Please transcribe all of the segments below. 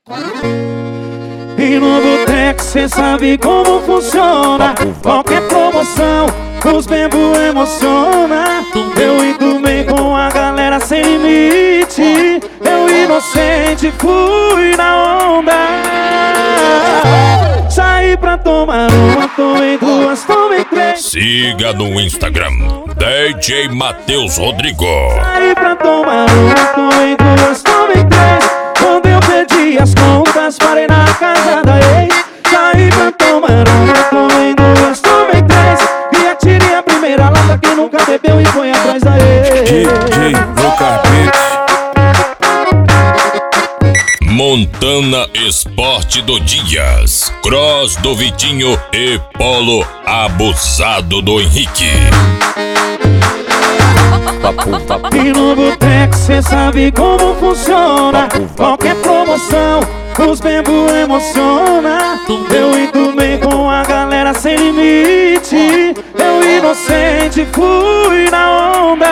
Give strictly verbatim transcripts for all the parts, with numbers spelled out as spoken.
E no boteco cê sabe como funciona. Qualquer promoção, os bebo emociona. Eu enturmei com a galera sem limite. Eu inocente fui na onda. Saí pra tomar uma, tomei duas, tomei três. Siga no Instagram D J Matheus Rodrigo. Saí pra tomar uma, tomei duas, tomei três. Quando eu perdi as contas, parei na casa da ex. Saí pra tomar uma, tomei duas, tomei três. E atirei a primeira lata que nunca bebeu e foi atrás da ex. D J Lucas Beats. Montana Esporte do Dias, Cross do Vitinho e Polo Abusado do Henrique. E no boteco cê sabe como funciona. Qualquer promoção, os bebo emociona. Eu enturmei com a galera sem limite. Eu inocente fui na onda.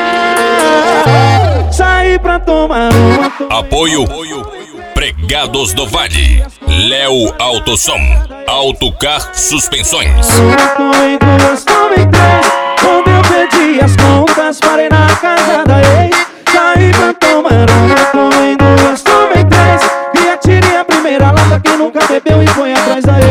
Saí pra tomar uma. Apoio Pregados do Vale, Léo Autosom, Autocar Suspensões. Tomei duas, tomei três. Quando eu perdi as contas, parei na casa da ex. Saí pra tomar uma, tomei duas, tomei três. E atirei a primeira lata que nunca bebeu e foi atrás da ex.